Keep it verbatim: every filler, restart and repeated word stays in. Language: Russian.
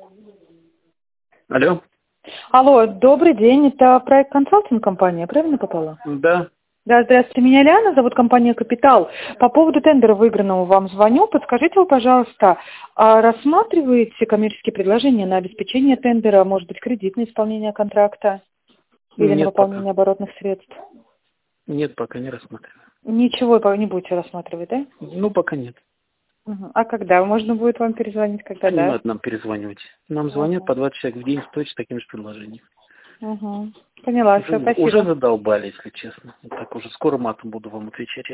Алло. Алло, добрый день, это проект консалтинг компания, правильно попала? Да. Да, здравствуйте, меня Лиана, зовут компания «Капитал». По поводу тендера выигранного вам звоню. Подскажите вы, пожалуйста, а рассматриваете коммерческие предложения на обеспечение тендера, может быть, кредит на исполнение контракта или на Нет выполнение пока. оборотных средств? Нет, пока не рассматриваю. Ничего пока не будете рассматривать, да? Ну, пока нет. Мгм. А когда можно будет вам перезвонить, когда, Не да? надо нам перезванивать. Нам звонят по Угу. двадцать человек в день с точно таким же предложением. Угу. Поняла, все, Уже, уже спасибо. задолбали, если честно. Вот так уже скоро матом буду вам отвечать.